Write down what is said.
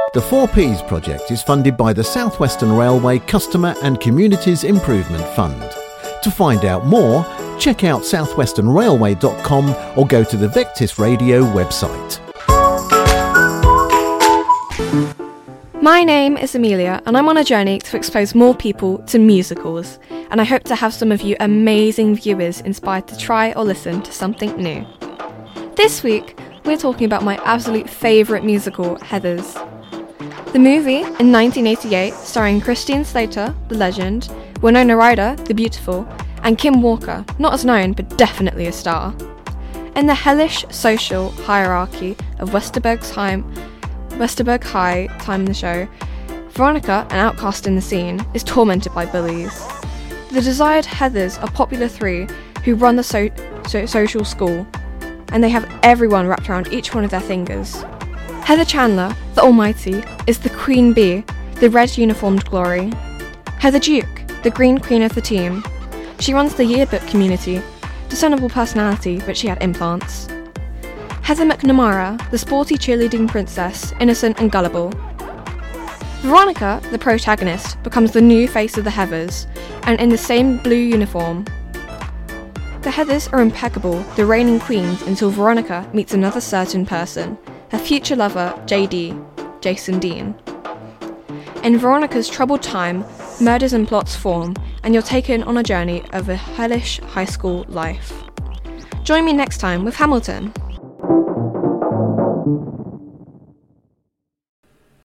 The 4Ps project is funded by the South Western Railway Customer and Communities Improvement Fund. To find out more, check out southwesternrailway.com or go to the Vectis Radio website. My name is Amelia and I'm on a journey to expose more people to musicals, and I hope to have some of you amazing viewers inspired to try or listen to something new. This week, we're talking about my absolute favourite musical, Heathers. The movie, in 1988, starring Christine Slater, the legend, Winona Ryder, the beautiful, and Kim Walker, not as known but definitely a star. In the hellish social hierarchy of Westerberg High time in the show, Veronica, an outcast in the scene, is tormented by bullies. The desired Heathers are popular three who run the social school, and they have everyone wrapped around each one of their fingers. Heather Chandler, the almighty, is the queen bee, the red uniformed glory. Heather Duke, the green queen of the team. She runs the yearbook community, discernible personality, but she had implants. Heather McNamara, the sporty cheerleading princess, innocent and gullible. Veronica, the protagonist, becomes the new face of the Heathers, and in the same blue uniform. The Heathers are impeccable, the reigning queens, until Veronica meets another certain person, her future lover, JD, Jason Dean. In Veronica's troubled time, murders and plots form, and you're taken on a journey of a hellish high school life. Join me next time with Hamilton.